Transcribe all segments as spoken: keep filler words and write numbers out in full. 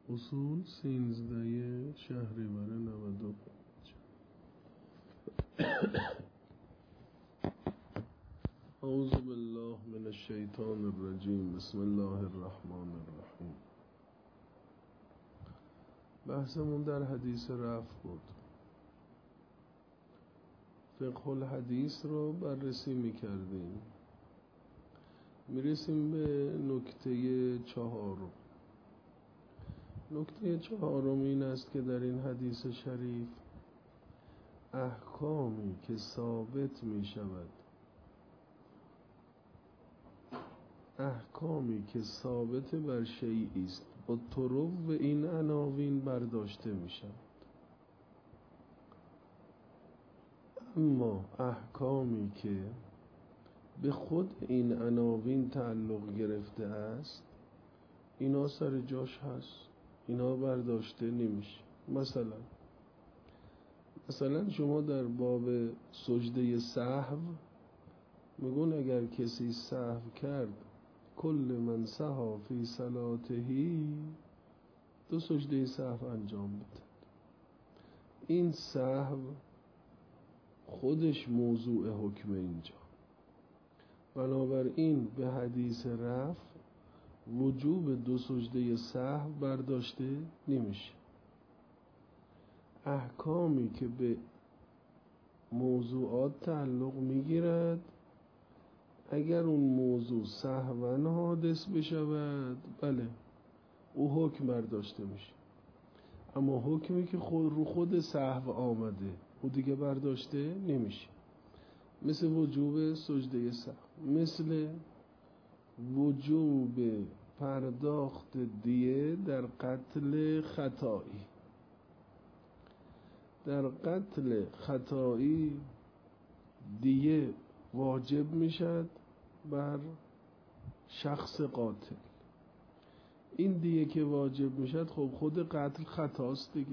اصول سینزده شهریور نود و پنج. اعوذ بالله من الشیطان الرجیم. بسم الله الرحمن الرحیم. بحثمون در حدیث رفع بود. فقه الحدیث رو بررسی میکردیم. میرسیم به نکته چهارم. نکته چهارم این است که در این حدیث شریف احکامی که ثابت می شود احکامی که ثابت بر شیئی است با طرق و این عناوین برداشته می شود، اما احکامی که به خود این عناوین تعلق گرفته است اینا سر جاش هست، اینا برداشته نمیشه. مثلا مثلا شما در باب سجده سهو میگون اگر کسی سهو کرد کل من سهی فی صلاتهی دو سجده سهو انجام بده. این سهو خودش موضوع حکم اینجا، بنابراین به حدیث رفع وجوب دو سجده سهو برداشته نمیشه. احکامی که به موضوعات تعلق میگیرد اگر اون موضوع سهواً حادث بشود بله او حکم برداشته میشه، اما حکمی که خود رو خود سهو آمده او دیگه برداشته نمیشه. مثل وجوب سجده سهو، مثل وجوب پرداخت دیه در قتل خطایی. در قتل خطایی دیه واجب میشد بر شخص قاتل. این دیه که واجب میشد خب خود قتل خطاست دیگه.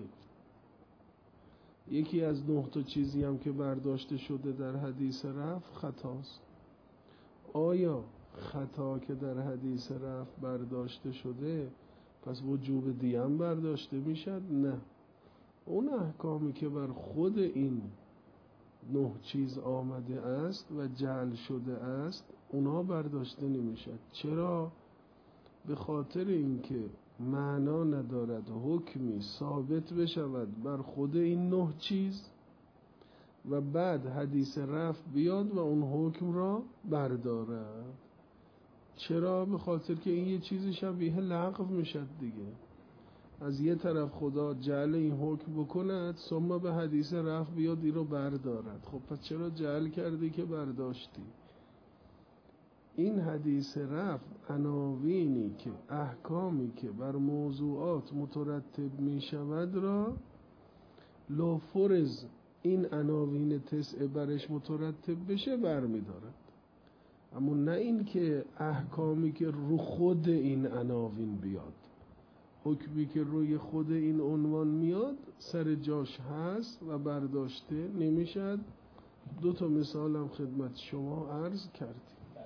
یکی از نه تا چیزی هم که برداشته شده در حدیث رفع خطاست. آیا خطا که در حدیث رفع برداشته شده پس وجوب دیه هم برداشته میشد؟ نه، اون احکامی که بر خود این نه چیز آمده است و جعل شده است اونا برداشته نمیشد. چرا؟ به خاطر اینکه معنا ندارد حکمی ثابت بشود بر خود این نه چیز و بعد حدیث رفع بیاد و اون حکم را بردارد. چرا؟ به خاطر که این یه چیزی شبیه لغو میشد دیگه. از یه طرف خدا جعل این حکم بکند ثم به حدیث رفع بیاد این رو بردارد. خب پس چرا جعل کردی که برداشتی؟ این حدیث رفع عناوینی که احکامی که بر موضوعات مترتب می شود را لا فرض این عناوین تسعه برش مترتب بشه برمی دارد، اما نه این که احکامی که رو خود این عناوین بیاد. حکمی که روی خود این عنوان میاد سر جاش هست و برداشته نمیشد. دو تا مثالم خدمت شما عرض کردیم.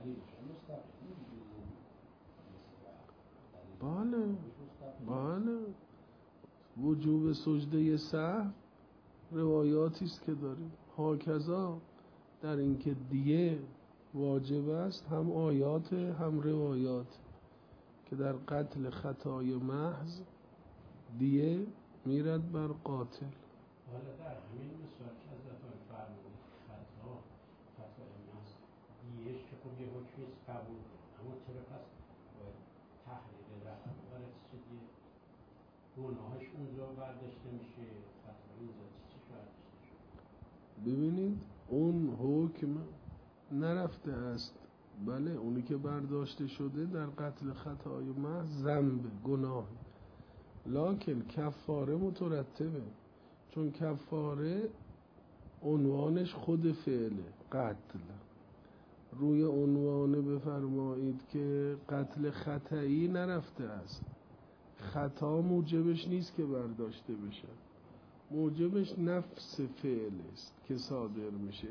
بله بله وجوب سجده سهو روایاتی است که داریم. هاکذا در اینکه دیه واجب است هم آیات هم روایات که در قتل خطای محض دیه میرد بر قاتل. حالا در همین مثال که حضرتان فرمودید خطا خطای محض دیهش که خب یه حکمیست قبول کنه، اما چرا پس باید تحلیل رقم وارد چه دیه گناهش اونجا برداشته میشه، خطای اینجا چی چی برداشته شده؟ ببینید اون حکم نرفته است. بله اونی که برداشته شده در قتل خطای محض ذنب گناه، لکن کفاره مترتبه، چون کفاره عنوانش خود فعله قتل. روی عنوان بفرمایید که قتل خطایی نرفته است. خطا موجبش نیست که برداشته بشه، موجبش نفس فعل است که صادر میشه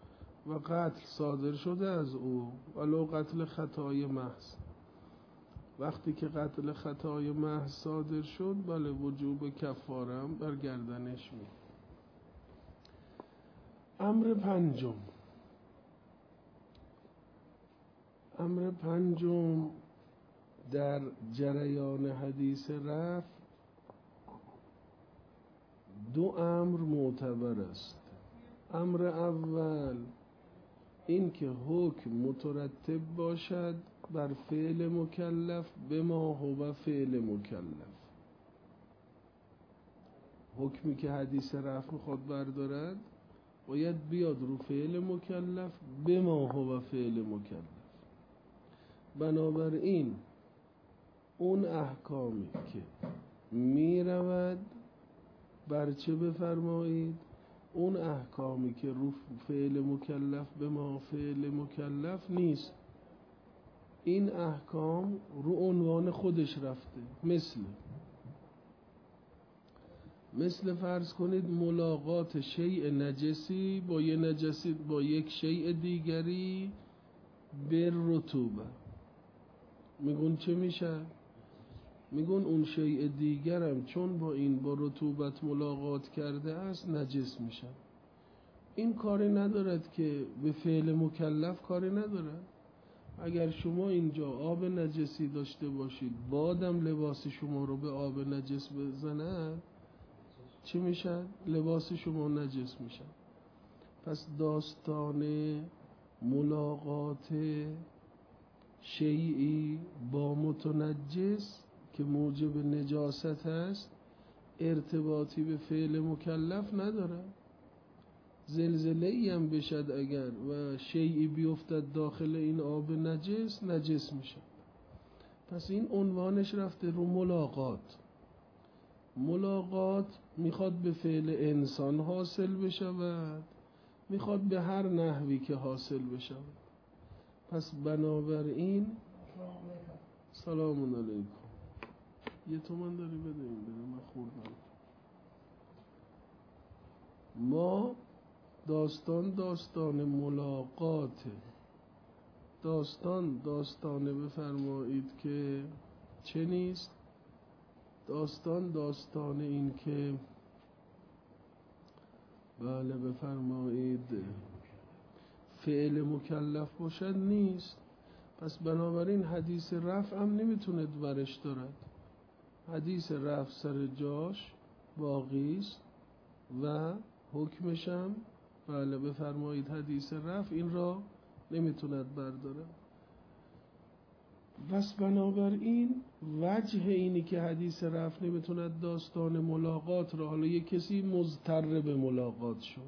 و قتل صادر شده از او ولو قتل خطای محض. وقتی که قتل خطای محض صادر شد، بله وجوب کفاره هم بر گردنش می. امر پنجم امر پنجم در جریان حدیث رفع دو امر معتبر است. امر اول این که حکم مترتب باشد بر فعل مکلف به ما هو فعل مکلف. حکمی که حدیث رفع میخواد بردارد باید بیاد رو فعل مکلف به ما هو فعل مکلف. بنابراین اون احکامی که میرود بر چه بفرمایید؟ اون احکامی که رو فعل مکلف به ما فعل مکلف نیست، این احکام رو عنوان خودش رفته. مثل مثل فرض کنید ملاقات شیء نجسی با یک نجسی با یک شیء دیگری به رطوبه. میگون چه میشه؟ میگون اون شیء دیگرم چون با این با رطوبت ملاقات کرده است نجس میشه. این کاری ندارد که به فعل مکلف کاری ندارد. اگر شما اینجا آب نجسی داشته باشید بادم لباس شما رو به آب نجس بزند چی میشه؟ لباس شما نجس میشه. پس داستان ملاقات شیئی با متنجس که موجب نجاست است ارتباطی به فعل مکلف نداره. زلزله ای هم بشد اگر و شیئی بیفتد داخل این آب نجس نجس میشه. پس این عنوانش رفته رو ملاقات. ملاقات میخواد به فعل انسان حاصل بشود، میخواد به هر نحوی که حاصل بشود. پس بنابراین سلام علیکم. یه تومن داری بده این بده من خوردم. ما داستان داستان ملاقاته. داستان داستانه بفرمایید که چه نیست؟ داستان داستان این که بله بفرمایید فعل مکلف باشد نیست. پس بنابراین حدیث رفع هم نمیتونه ورش دارد. حدیث رفع سر جاش باقی است و حکمش هم بله بفرمایید حدیث رفع این را نمیتوند برداره. پس بنابراین وجه اینی که حدیث رفع نمیتوند داستان ملاقات را، حالا یک کسی مضطر به ملاقات شد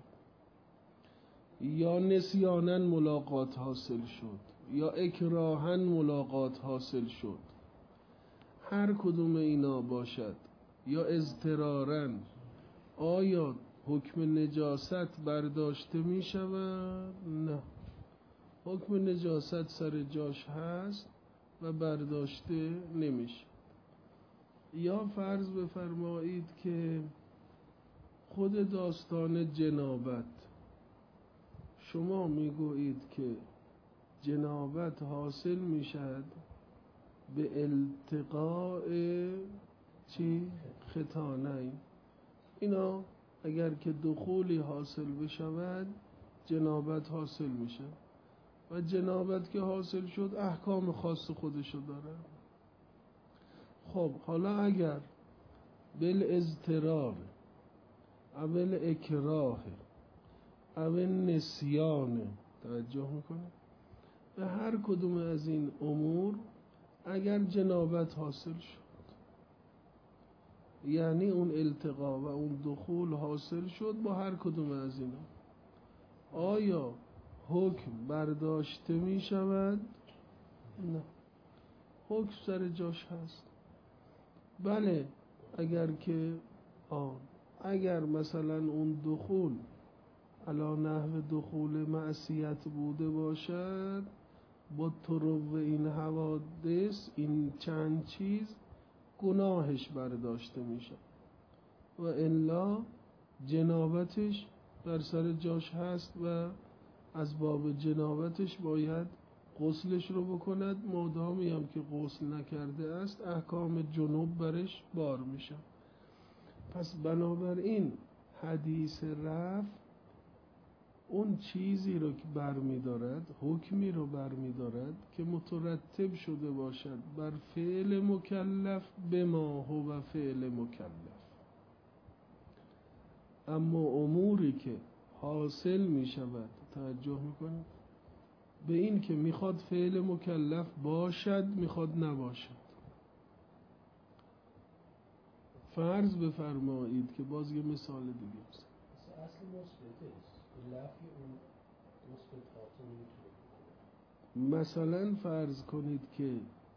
یا نسیاناً ملاقات حاصل شد یا اکراهاً ملاقات حاصل شد، هر کدوم اینا باشد یا اضطراراً، آیا حکم نجاست برداشته می شود؟ نه، حکم نجاست سر جاش هست و برداشته نمیشه. یا فرض بفرمایید که خود داستان جنابت، شما میگویید که جنابت حاصل میشد به التقاء چی؟ ختانین. اینا اگر که دخولی حاصل بشود جنابت حاصل میشه و جنابت که حاصل شد احکام خاص خودشو داره. خب حالا اگر بالاضطرار اول اکراه اول نسیان، توجه میکنه به هر کدوم از این امور اگر جنابت حاصل شد، یعنی اون التقا و اون دخول حاصل شد با هر کدوم از اینا، آیا حکم برداشته می شود؟ نه، حکم سر جاش هست. بله اگر که آن اگر مثلا اون دخول علا نحو دخول معصیت بوده باشد با طرو این حوادث این چند چیز گناهش برداشته میشه و الا جنابتش در سر جاش هست و از باب جنابتش باید غسلش رو بکند، مادامی هم که غسل نکرده است احکام جنوب برش بار میشه. پس بنابراین حدیث رفع اون چیزی رو که برمی دارد، حکمی رو برمی دارد که مترتب شده باشد بر فعل مکلف به ما هو فعل مکلف. اما اموری که حاصل می شود، توجه میکنید به این که میخواد فعل مکلف باشد میخواد نباشد. فرض بفرمایید که باز یه مثال دیگه است. اصل مثبته است. لفظی اون مثبت خاطر نمیتونه. مثلا فرض کنید که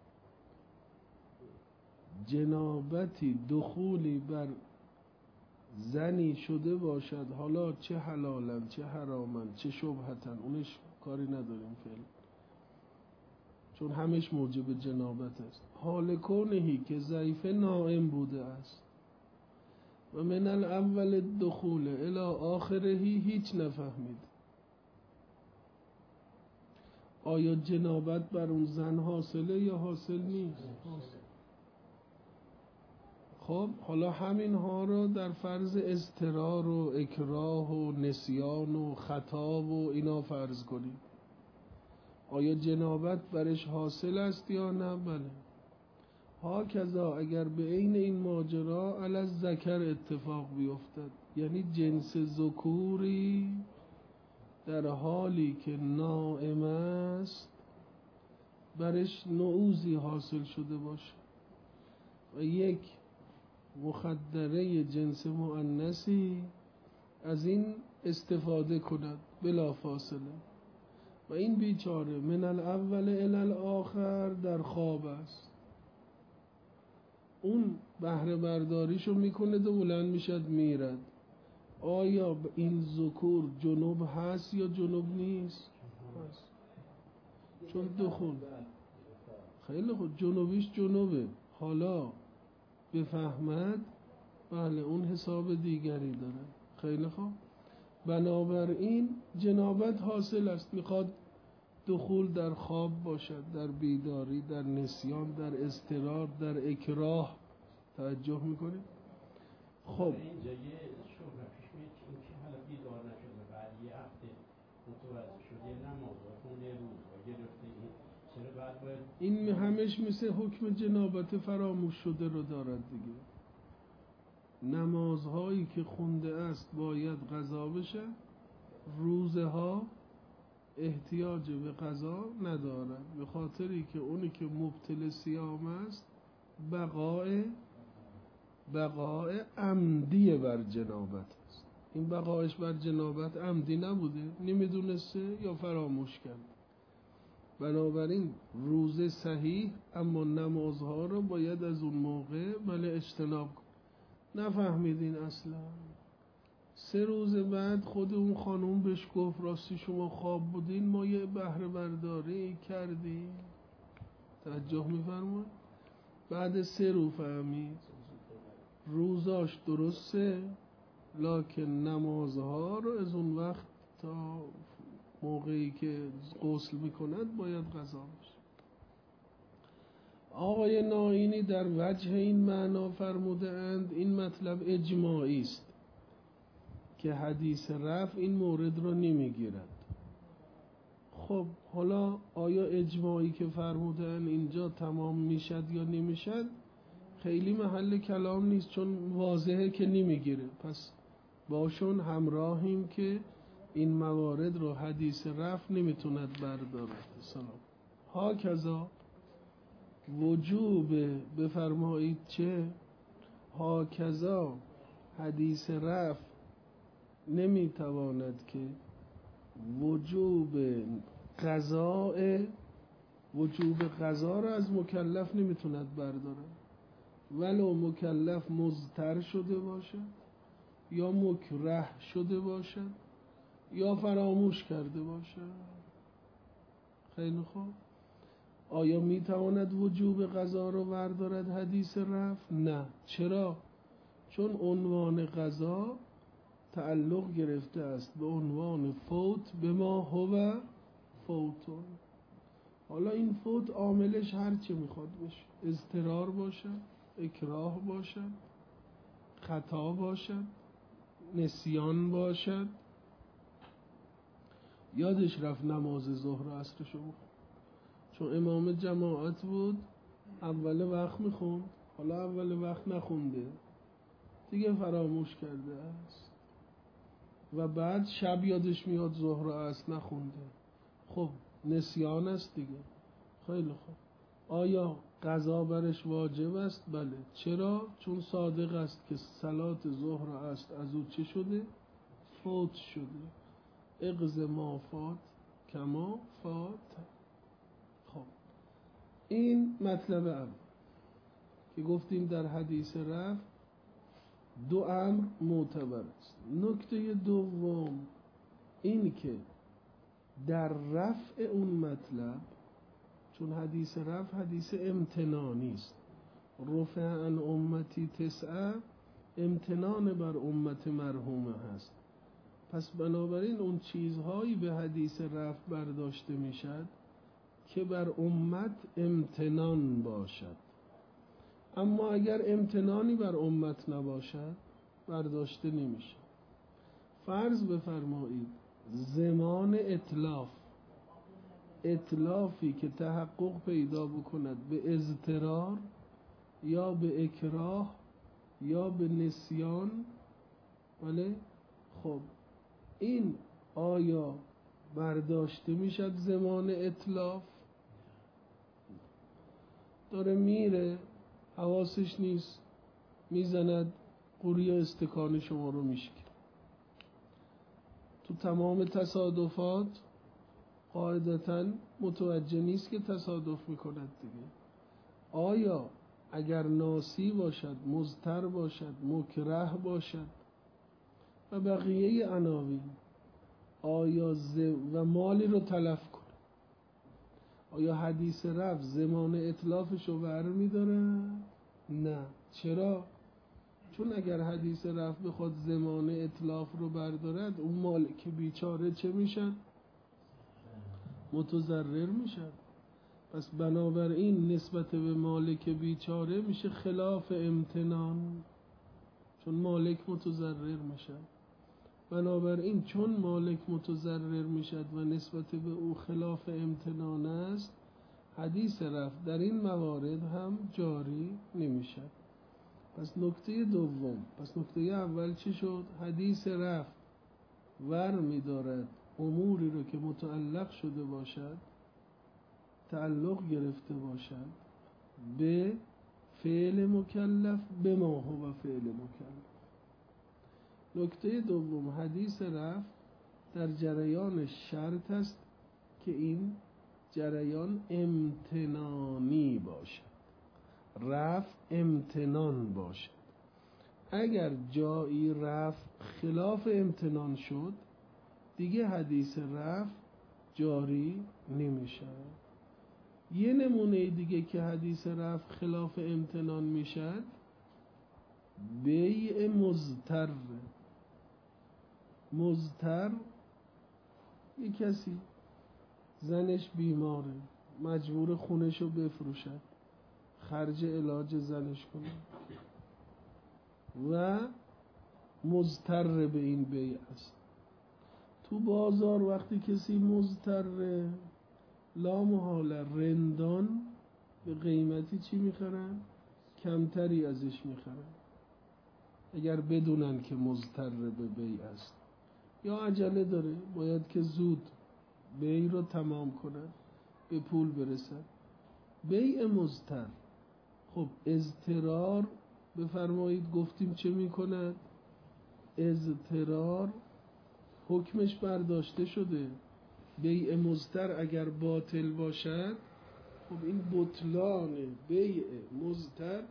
جنابتی دخولی بر زنی شده باشد، حالا چه حلالن چه حرامن چه شبهتن، اونش کاری نداریم فعلا چون همش موجب جنابت است. حال کونهی که ضعیف نائم بوده است و من الاول دخول الی آخرهی هیچ نفهمید، آیا جنابت بر اون زن حاصله یا حاصل نیست؟ حاصل. خب حالا همین ها رو در فرض اضطرار و اکراه و نسیان و خطا و اینا فرض کنید، آیا جنابت برش حاصل است یا نه؟ بله. ها کذا اگر به عین این ماجرا علی الذکر اتفاق بیفتد، یعنی جنس ذکوری در حالی که نائم است برش نعوذی حاصل شده باشه و یک مخدره جنس مؤنثی از این استفاده کند بلا فاصله و این بیچاره من الاول الی الاخر در خواب است، اون بهره برداریشو میکنه و بلند میشد میرد، آیا این ذکور جنوب هست یا جنوب نیست؟ هست. چون دخول خیلی خود جنوبیش جنوبه، حالا بفهمد بله اون حساب دیگری داره. خیلی خوب، بنابراین جنابت حاصل است، میخواد دخول در خواب باشد، در بیداری، در نسیان، در اضطرار، در اکراه. توجه میکنید؟ خب اینجا یه شبهه پیش میاد که این که حالا بیدار نشده بعد یه هفته متوجه شده نماز خونده روزها گرفته، این چرا بعد باید این همش مثل حکم جنابت فراموش شده رو دارد دیگه. نمازهایی که خونده است باید قضا بشه، روزها احتیاج به قضا ندارد، به خاطری که اونی که مبتل صیام است بقای بقای عمدی بر جنابت است. این بقایش بر جنابت عمدی نبوده، نمیدونسته یا فراموش کرد. بنابراین روزه صحیح، اما نمازها رو باید از اون موقع بله اجتناب کن. نفهمیدین اصلا. سه روز بعد خود اون خانوم بهش گفت راستی شما خواب بودین، ما یه بهره برداری کردیم. توجه میفرمایید؟ بعد سه روز فهمید روزاش درسته، لکن نمازها رو از اون وقت تا موقعی که غسل میکند باید قضا بشه. آقای نائینی در وجه این معنا فرموده اند این مطلب اجماعی است که حدیث رفع این مورد رو نمیگیرد. خب حالا آیا اجماعی که فرمودن اینجا تمام میشد یا نمیشد؟ خیلی محل کلام نیست، چون واضحه که نمیگیره. پس باشون همراهیم که این موارد رو حدیث رفع نمیتوند بردارد. سلام. ها کذا وجوب بفرمایید چه؟ ها کذا حدیث رفع نمیتواند که وجوب قضاء وجوب قضا را از مکلف نمیتوند بردارد، ولو مکلف مضطر شده باشد یا مکره شده باشد یا فراموش کرده باشد. خیلی خوب، آیا میتواند وجوب قضا را بردارد حدیث رفع؟ نه. چرا؟ چون عنوان قضا تعلق گرفته است به عنوان فوت به ما هو فوتون. حالا این فوت عاملش هر چی میخواد باشه، اضطرار باشد، اکراه باشد، خطا باشد، نسیان باشد، یادش رفت نماز ظهر و عصرشو بخون، چون امام جماعت بود اول وقت میخوند، حالا اول وقت نخونده دیگه فراموش کرده است و بعد شب یادش میاد ظهر و عصر نخونده. خب نسیان است دیگه. خیلی خوب، آیا قضا برش واجب است؟ بله. چرا؟ چون صادق است که صلات ظهر و عصر از او چه شده؟ فوت شده. اقض ما فات کما فات. خب این مطلب اول که گفتیم در حدیث رفع دو امر معتبر است. نکته دوم این که در رفع اون مطلب، چون حدیث رفع حدیث امتنانی است، رفع عن امتی تسعه، امتنان بر امت مرحومه هست، پس بنابراین اون چیزهایی به حدیث رفع برداشته میشد که بر امت امتنان باشد. اما اگر امتنانی بر امت نباشد برداشته نمیشه. فرض بفرمایید زمان اتلاف، اتلافی که تحقق پیدا بکند به اضطرار یا به اکراه یا به نسیان، بله، خب این آیا برداشته میشد زمان اتلاف؟ داره میره حواسش نیست، میزند قوری استکان شما رو میشکن. تو تمام تصادفات قاعدتاً متوجه نیست که تصادف میکند دیگه. آیا اگر ناسی باشد، مضطر باشد، مکره باشد و بقیه عناوین، آیا ز... و مالی رو تلف کنه، آیا حدیث رفع زمان اتلافش رو برمی داره؟ نه. چرا؟ چون اگر حدیث رفع بخواد زمان اتلاف رو بردارد، اون مالک بیچاره چه میشد؟ متضرر میشد. پس بنابراین نسبت به مالک بیچاره میشه خلاف امتنان، چون مالک متضرر میشد. بنابراین چون مالک متضرر میشد و نسبت به او خلاف امتنان است، حدیث رفع در این موارد هم جاری نمیشد. پس نکته دوم، پس نکته اول چی شد؟ حدیث رفع ور می‌دارد اموری رو که متعلق شده باشد، تعلق گرفته باشد به فعل مکلف، به ما هو فعل مکلف. نکته دوم، حدیث رفع در جریان شرط است که این جریان امتنانی باشد، رفع امتنان باشد. اگر جایی رفع خلاف امتنان شد دیگه حدیث رفع جاری نمیشه. یه نمونه دیگه که حدیث رفع خلاف امتنان میشد، بیع مضطر. مضطر یه کسی زنش بیماره، مجبور خونشو بفروشد، خرج علاج زنش کنه و مضطر به این بیع است. تو بازار وقتی کسی مضطر، لا محاله رندان به قیمتی چی میخرن؟ کمتری ازش میخرن، اگر بدونن که مضطر به بیع است یا عجله داره باید که زود بیع رو تمام کنن، به پول برسن. بیع مضطر، خب اضطرار بفرمایید گفتیم چه میکند؟ اضطرار حکمش برداشته شده. بیع مضطر اگر باطل باشد، خب این بطلان بیع مضطر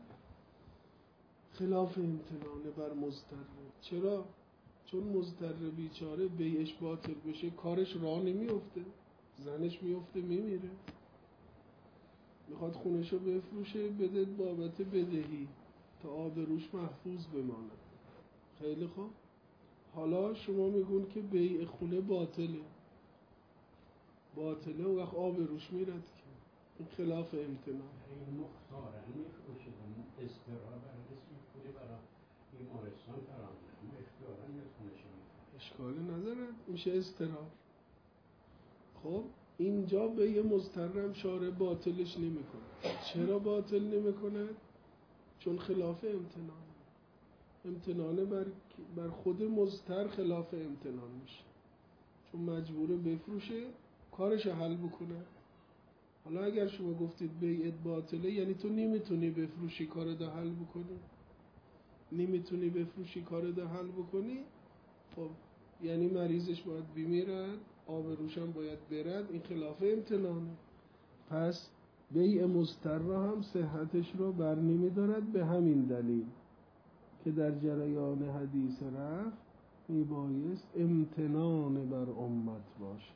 خلاف امتنانه بر مضطر. چرا؟ چون مضطر بیچاره بیعش باطل بشه کارش راه نمیفته، زنش میفته میمیره، میخواد خونشو بفروشه، بده بابت بدهی تا آبروش محفوظ بمانه. خیلی خوب، حالا شما میگون که بیع خونه باطله، باطله و وقت آبروش میرد که این خلاف امتنان. این مختارن میفروشه استرار برای رسمی پولی برای بیمارستان فرامده اما اختیارن میتونشه میفروشه اشکالی نداره، میشه استرار. خب اینجا به یه مضطرم شارع باطلش نمیکنه. چرا باطل نمیکنه؟ چون خلاف امتنان. امتنانه بر, بر خود مضطر خلاف امتنان میشه، چون مجبوره بفروشه کارش حل بکنه. حالا اگر شما گفتید بیعت باطله، یعنی تو نمیتونی بفروشی کار دا حل بکنی، نمیتونی بفروشی کار دا حل بکنی، خب یعنی مریضش باید بمیرد، آبروش هم باید برد. این خلاف امتنانه. پس بیع مضطر را هم صحتش رو بر نمی دارد، به همین دلیل که در جریان حدیث رفع میبایست امتنان بر امت باشه.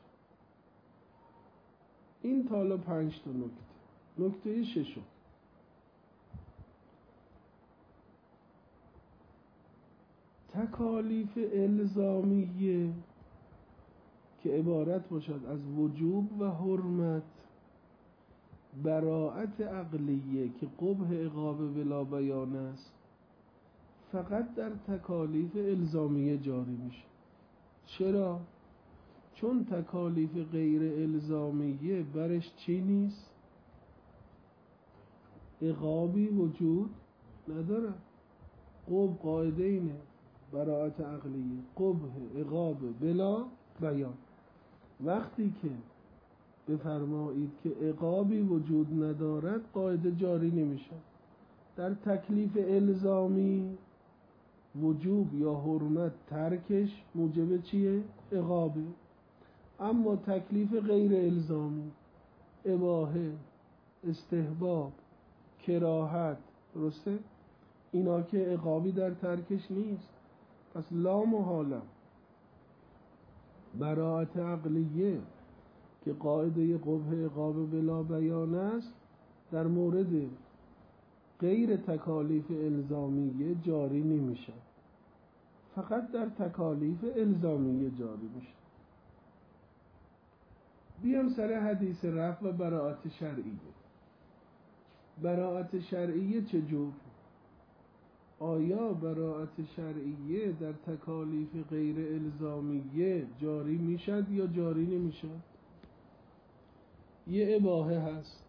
این تا حالا پنج تا نکته. نکته ششم، تکالیف الزامیه که عبارت باشد از وجوب و حرمت، براءت عقلیه که قبح عقاب بلا بیان است، فقط در تکالیف الزامیه جاری میشه. چرا؟ چون تکالیف غیر الزامیه برش چی نیست؟ عقابی وجود نداره. قبح قاعده اینه، براءت عقلیه، قبح عقاب بلا بیان. وقتی که بفرمایید که عقابی وجود ندارد، قاعده جاری نمیشه. در تکلیف الزامی وجوب یا حرمت ترکش موجب چیه؟ عقابه. اما تکلیف غیر الزامی، اباحه، استحباب، کراهت، درسته؟ اینا که عقابی در ترکش نیست. پس لا محاله براءت عقلیه که قاعده قبح عقاب بلا بیان است، در مورد غیر تکالیف الزامیه جاری نمیشه، فقط در تکالیف الزامیه جاری میشه. بیام سر حدیث رفع و براءت شرعیه. براءت شرعیه چجور؟ آیا براءت شرعیه در تکالیف غیر الزامیه جاری میشد یا جاری نمیشد؟ یه اباحه هست،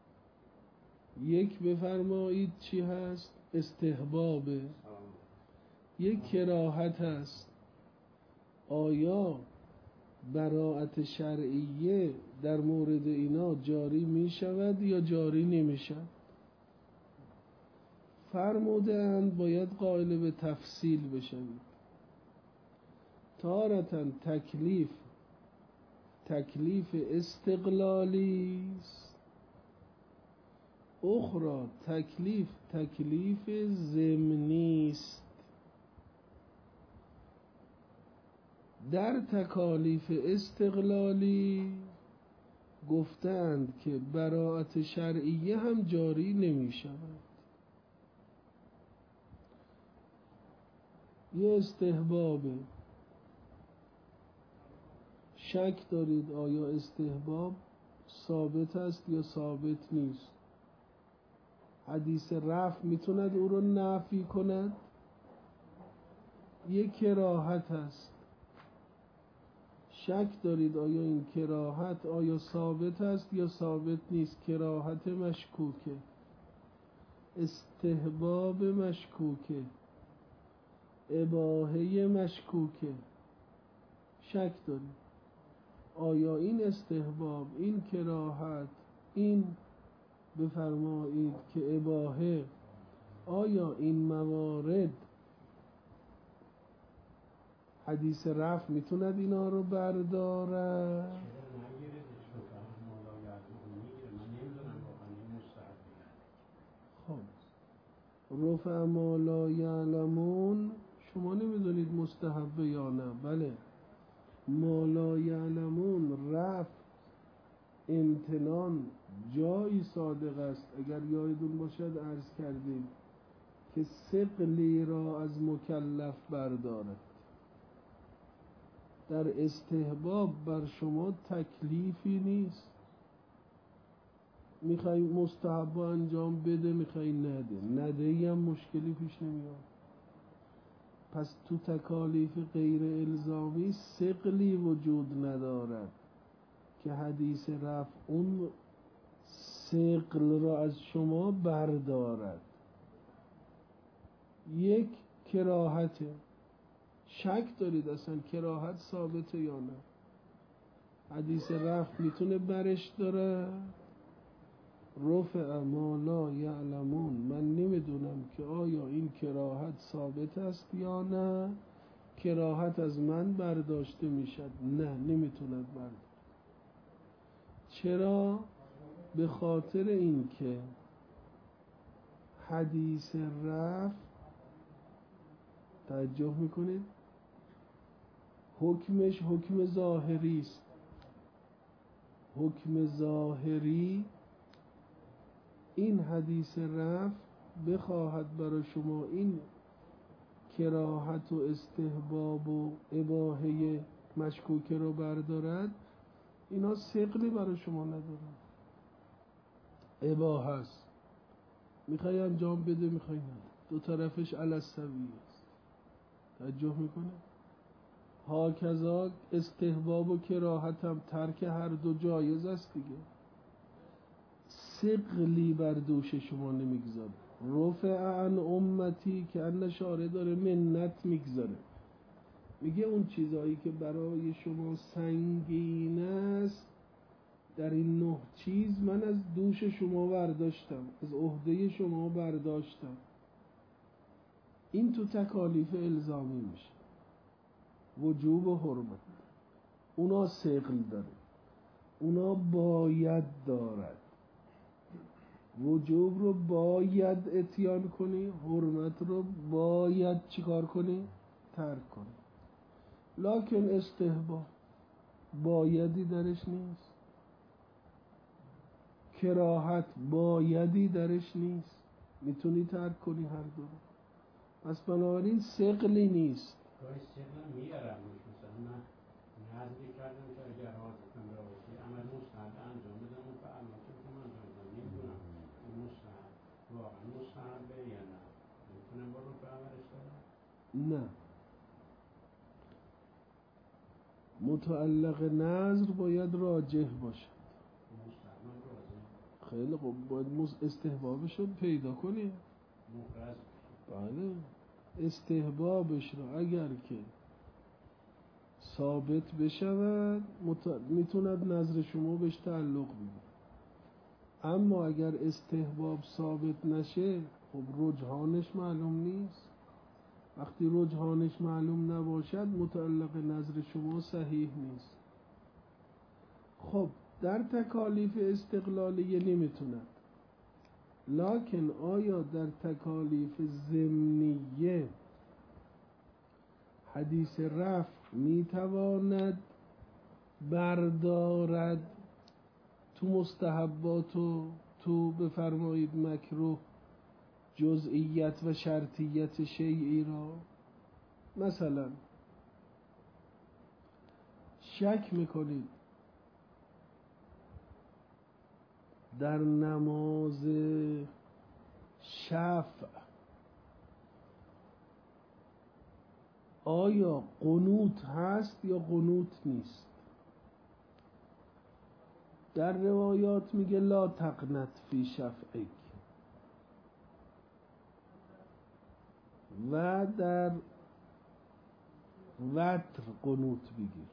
یک بفرمایید چی هست؟ استحبابه، یک کراهت هست. آیا براءت شرعیه در مورد اینا جاری می شود یا جاری نمی شود؟ فرمودند باید قائل به تفصیل بشوید. تارةً تکلیف تکلیف استقلالی است، اخرى تکلیف تکلیف ضمنی است. در تکالیف استقلالی گفتند که براءت شرعیه هم جاری نمی شود. یه استحبابه، شک دارید آیا استحباب ثابت است یا ثابت نیست. حدیث رفع میتوند او رو نفی کند. یک کراهت هست، شک دارید آیا این کراهت آیا ثابت است یا ثابت نیست. کراهت مشکوکه، استحباب مشکوکه، اباحه مشکوکه. شک دارید آیا این استحباب، این کراهت، این بفرمایید که اباحه، آیا این موارد حدیث رفع میتوند اینا رو برداره؟ خب رفع ما لا یعلمون، شما نمیدونید مستحبه یا نه. بله، ما لا یعلمون رفع امتنان جایی صادق است. اگر یادتون باشد عرض کردیم که ثقلی را از مکلف بردارد. در استحباب بر شما تکلیفی نیست. میخوای مستحب انجام بده، میخوای نده، نده ای هم مشکلی پیش نمیاد. پس تو تکالیف غیر الزامی ثقلی وجود ندارد که حدیث رفع اون ثقل را از شما بردارد. یک کراهته، شک دارید اصلا کراهت ثابته یا نه؟ حدیث رفع میتونه برش داره؟ رفع ما لا یعلمون، من نمیدونم که آیا این کراهت ثابت است یا نه. کراهت از من برداشته میشد؟ نه، نمیتوند برداشت. چرا؟ به خاطر این که حدیث رفع، توجه میکنید، حکمش حکم ظاهری است. حکم ظاهری این حدیث رفع بخواهد برای شما این کراهت و استحباب و اباحه مشکوکه رو بردارد، اینا ثقلی برای شما ندارن، اباحه است. میخوای انجام بده، میخوای نده، دو طرفش علی السویه است. توجه میکنه؟ هاکذا استحباب و کراهت هم ترک هر دو جایز است دیگه. ثقلی بر دوش شما نمیگذاره. رفع عن امتی که ان شاره داره منت میگذاره، میگه اون چیزایی که برای شما سنگین است، در این نه چیز من از دوش شما برداشتم، از عهده شما برداشتم. این تو تکالیف الزامی میشه، وجوب و حرمت. اونا ثقل داره، اونا باید دارد. وجوب رو باید اتیان کنی، حرمت رو باید چیکار کنی؟ ترک کنی. لکن استحباب بایدی درش نیست، کراهت بایدی درش نیست، میتونی ترک کنی هر دو رو. پس بنابراین ثقلی نیست. گاهی ثقل میارم روش، مثلا من نظری کردم که اگر حاضرتم را باشی عمل مستحب انجام بدم و فعلا که من انجام بدم نمیدونم این مستحب واقعا مستحبه یا نه، میتونم با رو به عملش دارم؟ نه، متعلق نظر باید راجح باشد. مستحب من راضی. خیلی خوب، باید استحبابش رو پیدا کنی. مفرز بله، استحبابش رو اگر که ثابت بشود مت... میتوند نظر شما بهش تعلق بگیره. اما اگر استحباب ثابت نشه، خب رجحانش معلوم نیست. وقتی رجحانش معلوم نباشد متعلق نظر شما صحیح نیست. خب در تکالیف استقلالیه نمیتوند، لکن آیا در تکالیف ضمنیه حدیث رفع میتواند بردارد تو مستحبات و تو بفرمایید مکروه جزئیت و شرطیت شیعی را؟ مثلا شک میکنید در نماز شفع آیا قنوت هست یا قنوت نیست؟ در روایات میگه لا تقنط فی شفعک، و در وتر قنوت بگیر.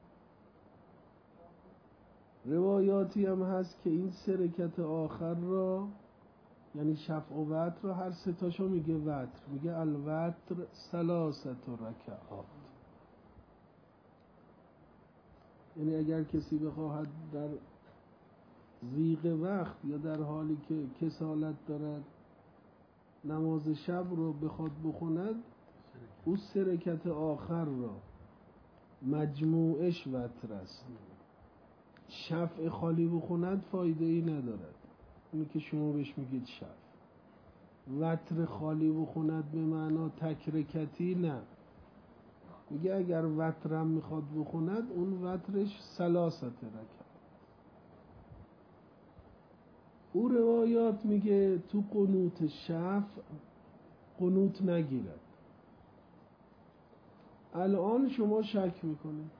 روایاتی هم هست که این سه رکعت آخر را، یعنی شفع و وتر را، هر سه تاشو میگه وتر، میگه الوتر ثلاثه رکعات. یعنی اگر کسی بخواهد در ضیق وقت یا در حالی که کسالت دارد نماز شب رو بخواد بخوند، او سه رکعت آخر را مجموعش وتر است. شفع خالی بخوند فایده ای ندارد، اونی که شما بهش میگید شفع. وتر خالی بخوند به معنا تک رکعتی، نه، میگه اگر وترم میخواد بخوند اون وترش ثلاثه رکعت. او روایات میگه تو قنوت شفع قنوت نگیرد. الان شما شک میکنید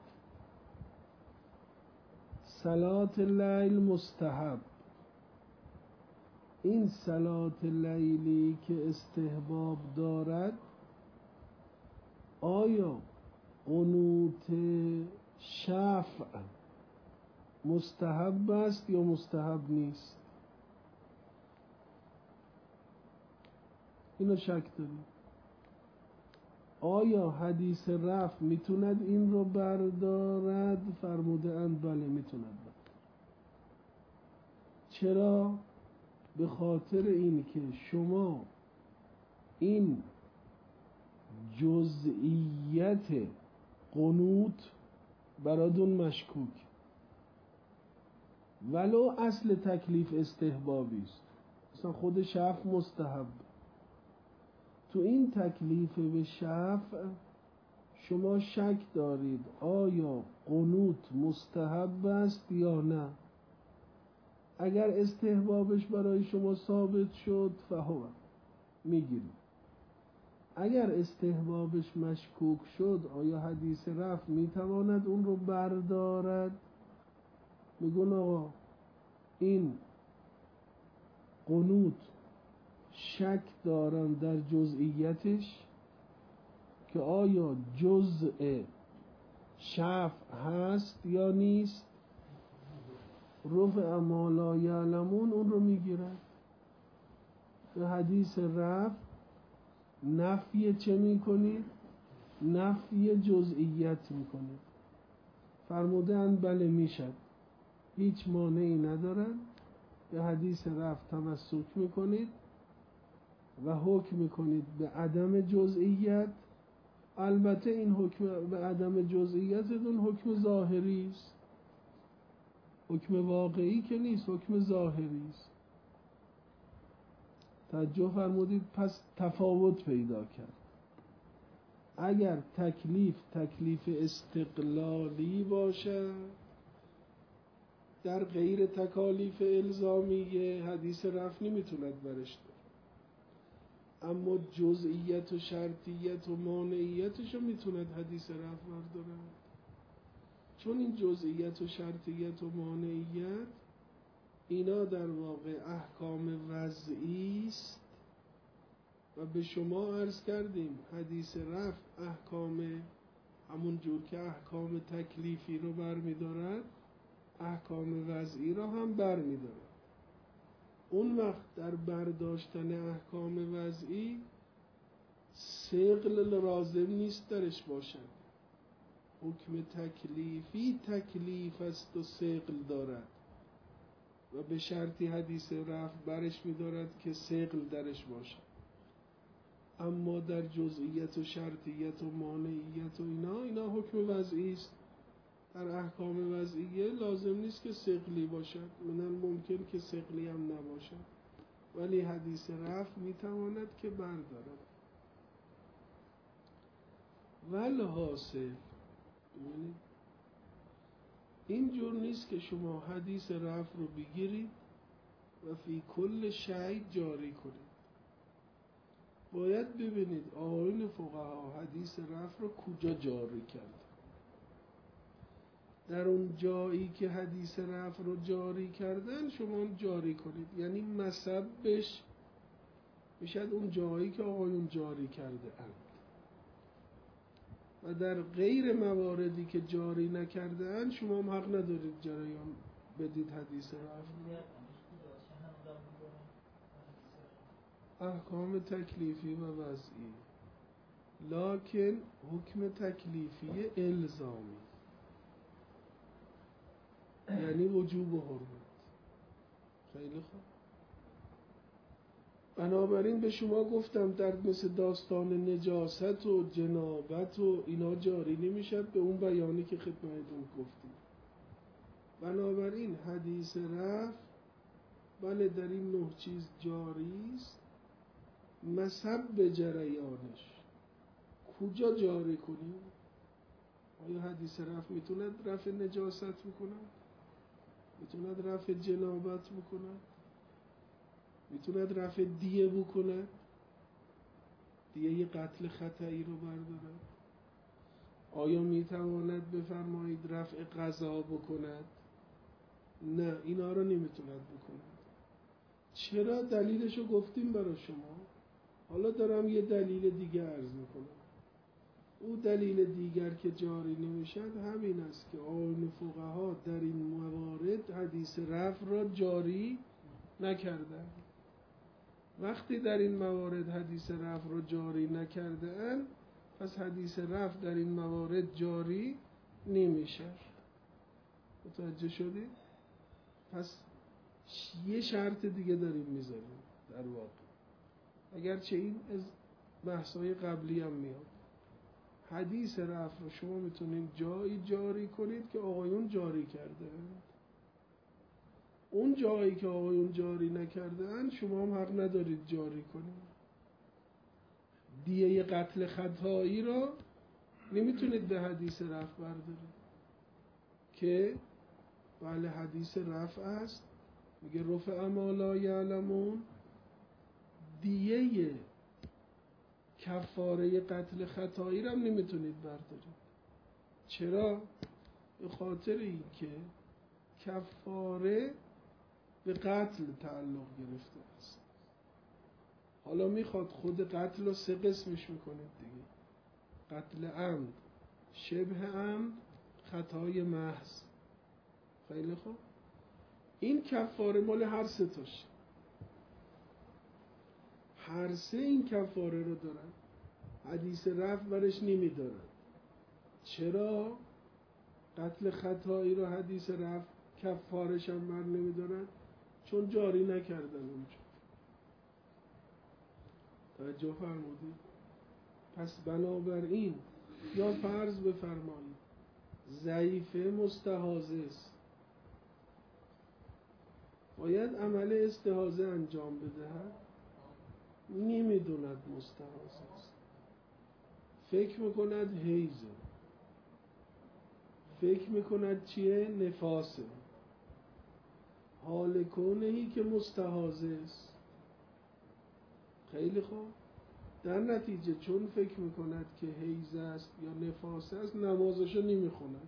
صلات لیل مستحب، این صلات لیلی که استحباب دارد آیا قنوت شفع مستحب است یا مستحب نیست؟ اینو شک داریم. آیا حدیث رفع میتوند این رو بردارد؟ فرموده اند بله میتوند بردارد. چرا؟ به خاطر این که شما این جزئیت قنوت برادون مشکوک، ولو اصل تکلیف استحبابی است، مثلا خود شفع مستحب، تو این تکلیف به شفع شما شک دارید آیا قنوت مستحب است یا نه. اگر استحبابش برای شما ثابت شد فهو میگیرید. اگر استحبابش مشکوک شد آیا حدیث رفع میتواند اون رو بردارد؟ میگون آقا این قنوت شک دارم در جزئیتش که آیا جزء شفع هست یا نیست، رفع ما لا یعلمون اون رو میگیرد. به حدیث رفع نفی چه میکنید؟ نفی جزئیت میکنید. فرمودند بله میشد، هیچ مانعی ندارد. به حدیث رفع تمسک میکنید و حکم میکنید به عدم جزئیت. البته این حکم به عدم جزئیت اون حکم ظاهری است، حکم واقعی که نیست، حکم ظاهری است. توجه فرمودید؟ پس تفاوت پیدا کرد. اگر تکلیف تکلیف استقلالی باشد در غیر تکالیف الزامیه حدیث رفع نمیتوند برش داره، اما جزئیت و شرطیت و مانعیتش رو میتوند حدیث رفع برداره. چون این جزئیت و شرطیت و مانعیت اینا در واقع احکام وضعی است و به شما عرض کردیم حدیث رفع احکام همون جور که احکام تکلیفی رو برمی‌دارد احکام وضعی رو هم برمی‌دارد. اون وقت در برداشتن احکام وضعی ثقل لازم نیست درش باشد. حکم تکلیفی تکلیف است و ثقل دارد و به شرطی حدیث رفع برش می‌دارد که ثقل درش باشد. اما در جزئیت و شرطیت و مانعیت و اینا اینا حکم وضعی است. در احکام وضعیه لازم نیست که ثقلی باشد، منن ممکن که ثقلی هم نباشد، ولی حدیث رفع میتواند که بردارد. والحاصل اینجور نیست که شما حدیث رفع رو بگیرید و فی کل شیء جاری کنید. باید ببینید آیین فقها حدیث رفع رو کجا جاری کرد. در اون جایی که حدیث رفع رو جاری کردن شما جاری کنید، یعنی مصبش میشد اون جایی که آقایون جاری کرده اند. و در غیر مواردی که جاری نکرده اند شما هم حق ندارید جریان بدید حدیث رفع. احکام تکلیفی و وضعی، لکن حکم تکلیفی الزامی یعنی وجوب و حرمت. خیلی خوب. بنابراین به شما گفتم در مثل داستان نجاست و جنابت و اینا جاری نمیشد به اون بیانی که خدمتتون گفتیم. بنابراین حدیث رفع بله در این نه چیز جاری است. مصب جریانش کجا جاری کنیم؟ آیا حدیث رفع میتوند رفع نجاست بکنه؟ میتوند رفع جنابت بکنه؟ میتوند رفع دیه بکنه، دیه قتل خطایی رو بردارد؟ آیا میتواند بفرمایید رفع قضا بکند؟ نه، اینا رو نمیتوند بکند. چرا؟ دلیلشو گفتیم برای شما. حالا دارم یه دلیل دیگه عرض میکنم. او دلیل دیگر که جاری نمیشد همین است که آیین فقها در این موارد حدیث رفع را جاری نکردند. وقتی در این موارد حدیث رفع را جاری نکردند، پس حدیث رفع در این موارد جاری نمیشه. متوجه شدید؟ پس یه شرط دیگه داریم میذاریم در واقع، اگرچه این از بحث‌های قبلی هم میاد. حدیث رفع رو شما میتونید جایی جاری کنید که آقایون جاری کرده، اون جایی که آقایون جاری نکرده اند شما هم حق ندارید جاری کنید. دیه قتل خطایی را نمیتونید به حدیث رفع بردارید که بله حدیث رفع است، میگه رفع ما لا یعلمون. دیه کفاره قتل خطایی را هم نمیتونید بردارید. چرا؟ به خاطر این که کفاره به قتل تعلق گرفته است. حالا میخواد خود قتل رو سه قسمش میکنید دیگه: قتل عمد، شبه عمد، خطای محض. خیلی خوب، این کفاره مال هر سه تاش، هر سه این کفاره رو دارن. حدیث رفع برش نمیدارن. چرا؟ قتل خطایی رو حدیث رفع کفارش هم بر نمیدارن، چون جاری نکردن اونجا. توجه فرمودید؟ پس بنابراین یا فرض بفرمایید ضعیفه مستحاضه است، باید عمل استحاضه انجام بدهد، نمیدوند مستحاضه است، فکر میکند حیضه، فکر میکند چیه؟ نفاسه. حال کونهی که مستحاضه است. خیلی خوب، در نتیجه چون فکر میکند که حیض است یا نفاس است، نمازشو نمیخوند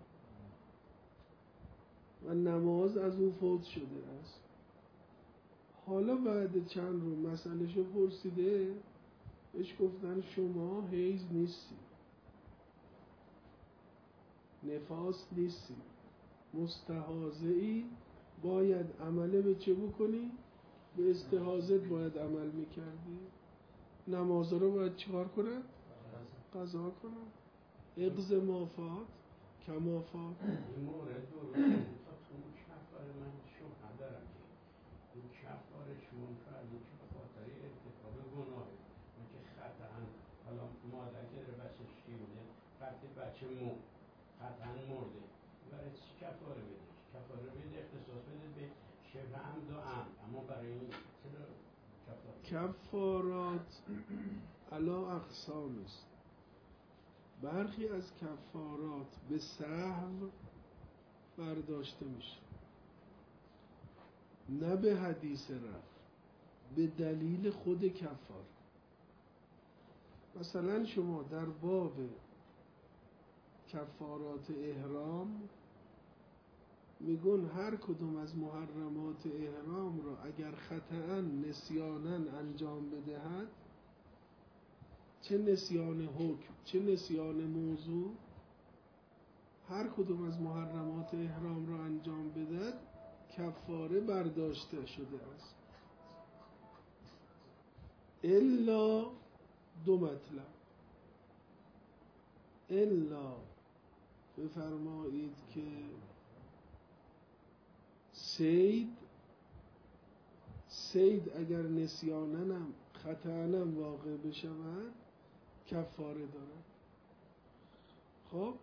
و نماز از او فوت شده است. حالا بعد چند رو مسئلهشو پرسیده، بهش گفتن شما حیض نیستی، نفاس نیستی، مستحاضه ای، باید عمله به چه بکنی؟ به استحاضت باید عمل میکردی. نماز رو باید چیکار کنه؟ قضا کنه. اقض ما فات کما فات. این مورد درسته تا تو کفاره من شبه دارم که این کفاره شما کردی که به خاطر ارتکاب گناه من که خطا حالا مادر که داره بچه شیرونه وقتی بچه مو خطا مرده برای چی کفاره بده؟ کفاره بده اختصاص بده به شبه عمد و عمد، اما برای این چرا کفاره؟ کفارات علا اقسام است. برخی از کفارات به سهو برداشته میشه، نه به حدیث رفع، به دلیل خود کفار. مثلا شما در باب کفارات احرام میگن هر کدوم از محرمات احرام را اگر خطأ نسیانا انجام بدهد، چه نسیان حکم چه نسیان موضوع، هر کدوم از محرمات احرام را انجام بدهد کفاره برداشته شده است، الا دو مطلب. الا بفرمایید که سید سید اگر نسیاننم خطأنم واقع بشود کفاره دارد. خب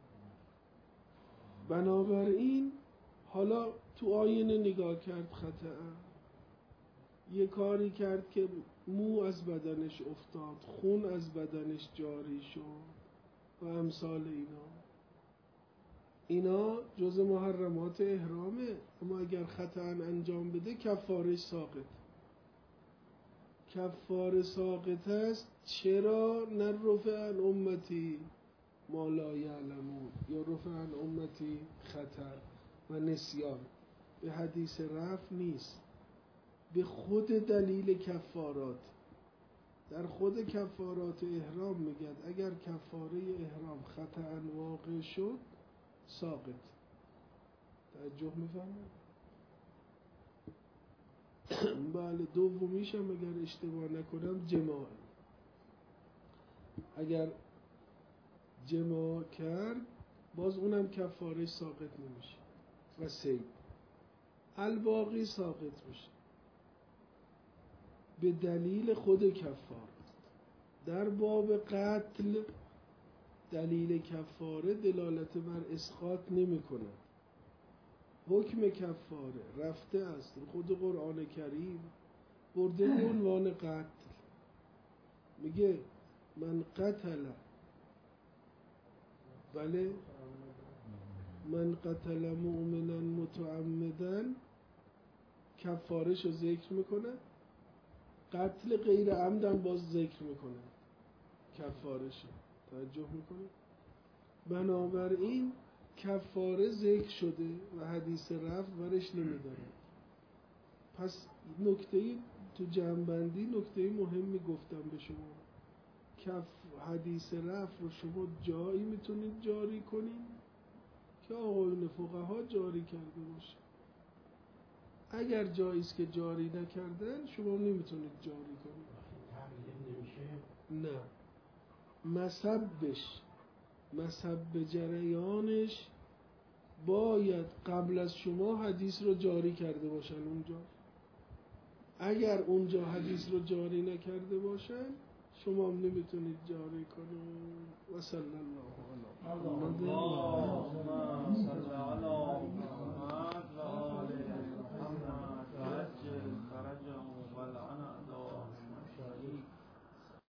بنابراین حالا تو آینه نگاه کرد خطأ، یه کاری کرد که مو از بدنش افتاد، خون از بدنش جاری شد و امثال اینا، اینا جز محرمات احرامه، اما اگر خطأ انجام بده کفارش ساقط. کفاره ساقط است، چرا نه رفع عن امتی ما لا یعلمون یا رفع عن امتی خطر و نسیان؟ به حدیث رفع نیست، به خود دلیل کفارات. در خود کفارات احرام میگد اگر کفاره احرام خطأ واقع شد ساقط. توجه میفرمایید؟ بله. دومیش هم اگر اشتباه نکنم جماع، اگر جماع کرد باز اونم کفارش ساقط نمیشه و سید الباقی ساقط میشه به دلیل خود کفاره. در باب قتل دلیل کفاره دلالت بر اسقاط نمی کنه. حکم کفاره رفته است، خود قرآن کریم برده به عنوان قتل، میگه من قتل، بله، من قتل مؤمنا متعمدا کفارش رو ذکر میکنه، قتل غیر عمدن باز ذکر میکنه کفارش رو. توجه میکنه؟ بنابراین کفاره ذکر شده و حدیث رفع ورش نمیداره. پس نکته تو جمع‌بندی نکته مهمی گفتم به شما، کف حدیث رفع رو شما جایی میتونید جاری کنید که آقایون فقها جاری کرده باشه. اگر جاییست که جاری نکردن شما نمیتونید جاری کنید. تقلید نمیشه؟ نه، مصبش مصب جریانش باید قبل از شما حدیث رو جاری کرده باشن اونجا. اگر اونجا حدیث رو جاری نکرده باشن شما هم نمیتونید جاری کنید. و صلی الله علی محمد.